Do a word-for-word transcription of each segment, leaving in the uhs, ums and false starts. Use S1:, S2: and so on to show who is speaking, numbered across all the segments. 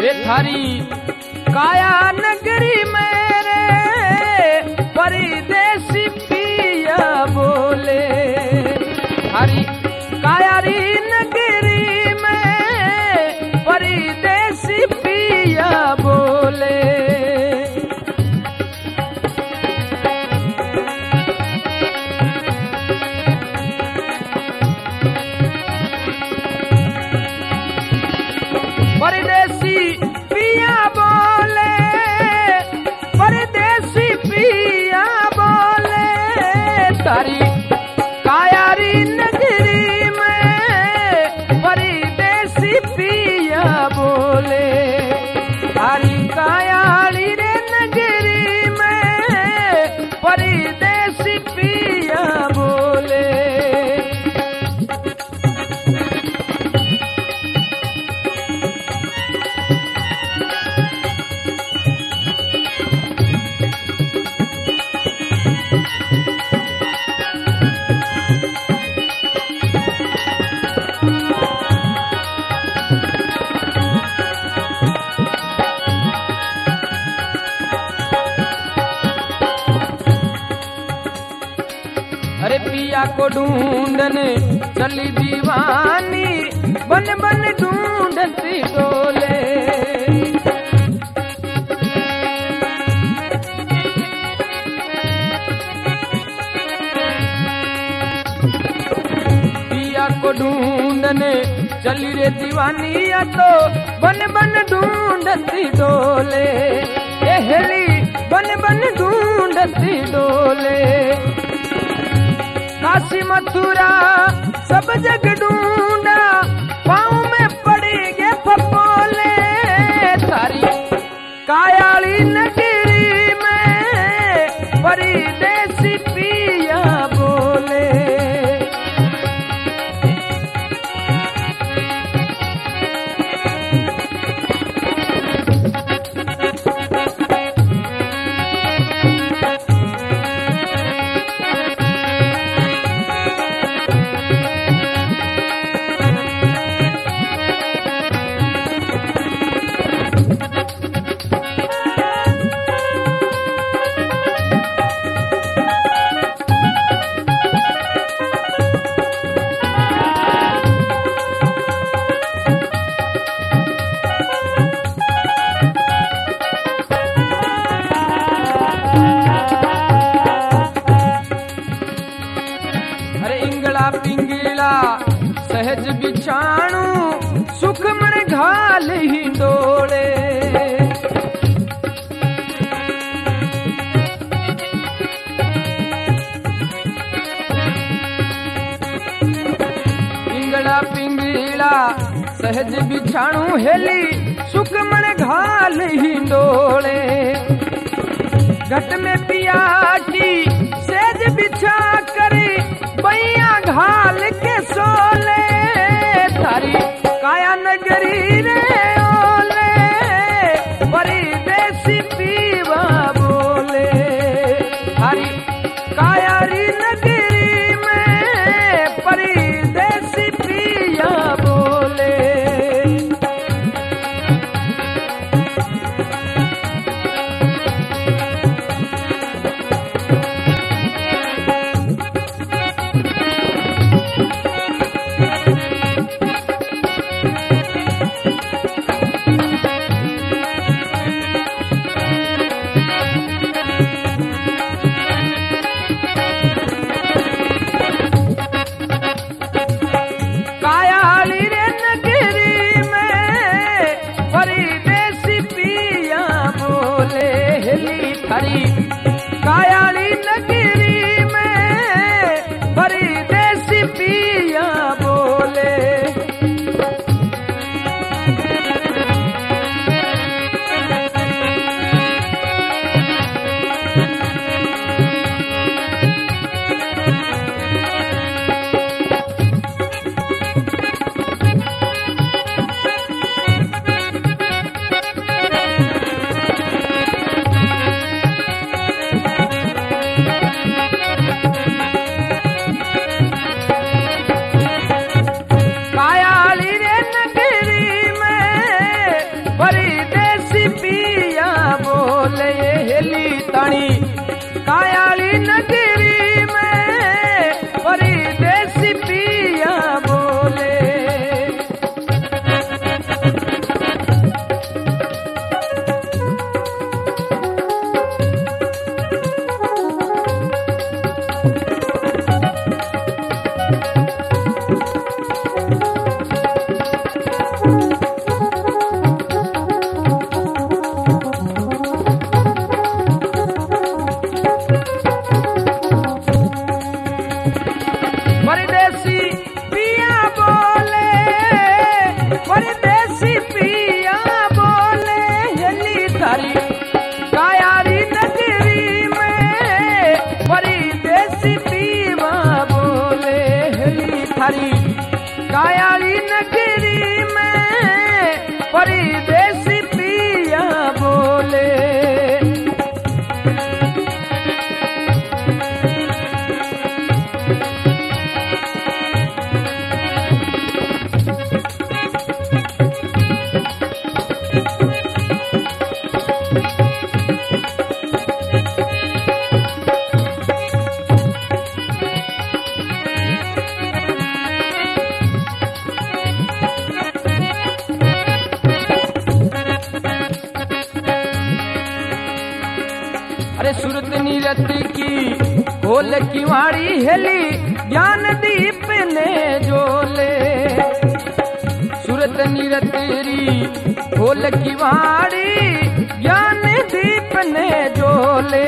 S1: रे थारी काया नगरी मेरे परदेसी पिया बोले, थारी काया री नगरी में परदेसी पिया बोले। परदेसी पिया बोले, परदेसी पिया बोले, तारी कायारी नगरी में परदेसी पिया बोले, तारी कायारी रे नगरी में परदेसी पिया बोले। अरे पिया को ढूंढने चली दीवानी, बन बन ढूंढती डोले। पिया को ढूंढने चली रे दीवानी, या तो बन बन ढूंढती डोले, ए हेली बन बन ढूंढती डोले। काशी मथुरा सब जग ढूंढा, पाँव में पड़ी गे फपोले, तारी कायाली नगरी में परदेसी पिया बोले। पिंगला सहज बिछाणु, सुख मन घाल ही डोले। पिंगला पिंगला सहज बिछाणु, हेली सुख मन घाल ही डोले। घट में पिया की सेज बिछा करे, बैया घाल के सोले, तारी काया नगरी रे ओले, परदेसी पीवा बोले, तारी कायारी नगरी में परदेसी पिया बोले। परदेसी पिया बोले। अरे सुरत नीरत की खोल किवाड़ी हेली ज्ञान दीप ने जोले। सुरत नीरत री खोल किवाड़ी ज्ञान दीप ने जोले।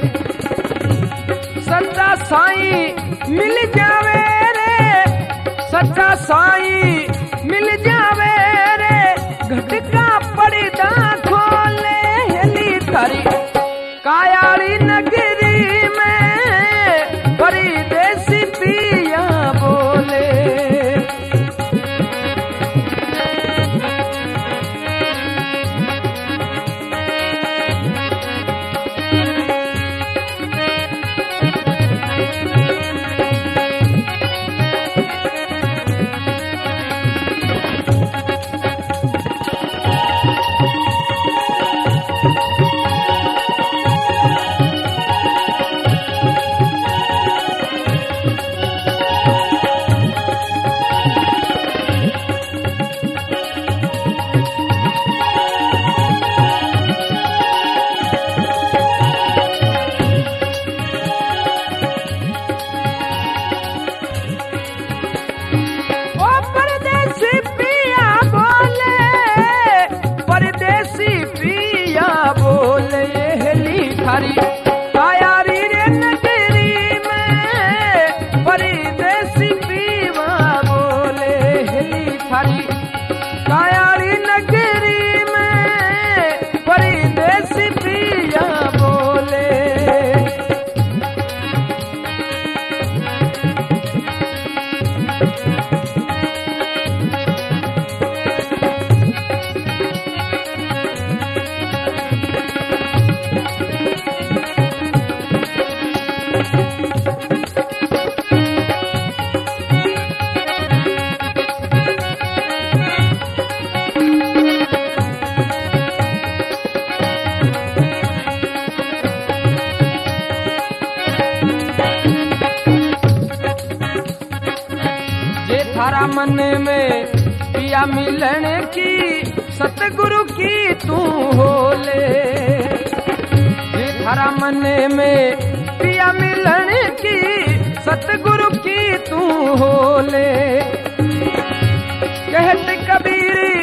S1: सच्चा साई मिल जावे रे, सच्चा साई मिल जावे रे, घटका पड़दा खोले हेली थारी कायाली नगरी में परदेसी पिया बोले। कायारी रे नगरी में परदेसी पीवा बोले हेली थारी कायारी नगरी में परदेसी पिया बोले। थारा मन में पिया मिलन की सतगुरु की तू होले। ये थारा मन में पिया मिलन की सतगुरु की तू होले। कहत कबीर